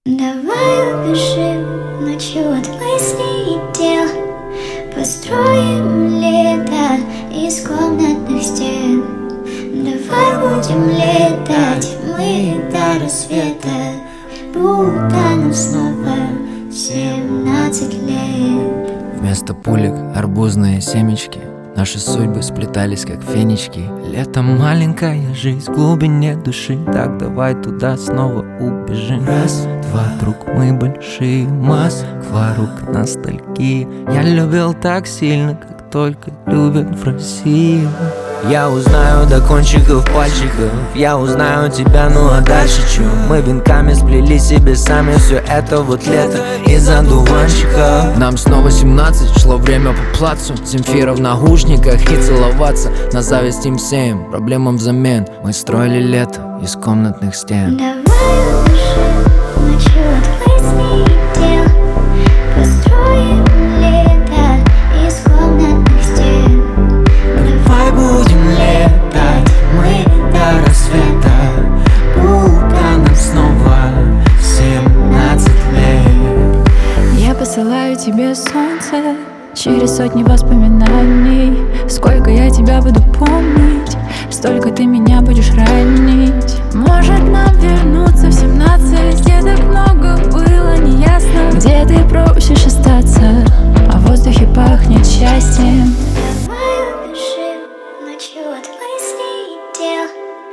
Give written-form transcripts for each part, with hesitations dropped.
Давай убежим ночью от мыслей и дел, построим лето из комнатных стен. Давай будем летать мы до рассвета, будто нам снова 17 лет. Вместо пулек арбузные семечки, наши судьбы сплетались, как фенечки. Лето маленькая жизнь в глубине души, так давай туда снова убежим. Раз, два, друг, мы большие, Москва, рук ностальгии. Я любил так сильно, как только любят в России. Я узнаю до кончиков пальчиков, я узнаю тебя, ну а дальше чё? Мы венками сплели себе сами все это вот лето из одуванчиков. Нам снова 17, шло время по плацу, Земфира в наушниках и целоваться. На зависть им всем, проблемам взамен мы строили лето из комнатных стен. Давай убежим ночью от мыслей и дел, построим лето из комнатных стен. Давай будем летать мы до рассвета, будто нам снова 17 лет. Я посылаю тебе солнце через сотни воспоминаний. Сколько я тебя буду помнить, столько ты меня будешь ранить. Может нам вернуться в 17, где так много было неясно, где ты просишь остаться, а в воздухе пахнет счастьем. Давай убежим ночью от мыслей и дел,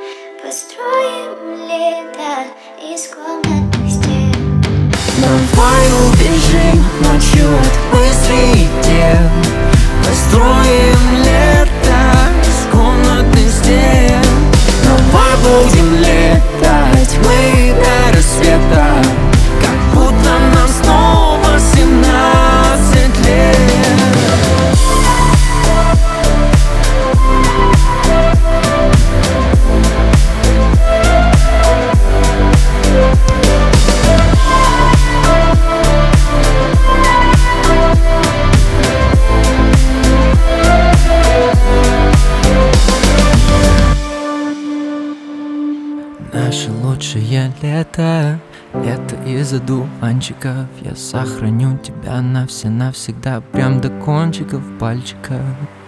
построим лето из комнатных стен. Давай убежим ночью от мыслей и дел, построим лето из комнатных стен. Давай будем летать мы до рассвета, как будто нам снова 17 лет. Наше лучшее лето, лето из одуванчиков. Я сохраню тебя навсегда, прям до кончиков пальчиков.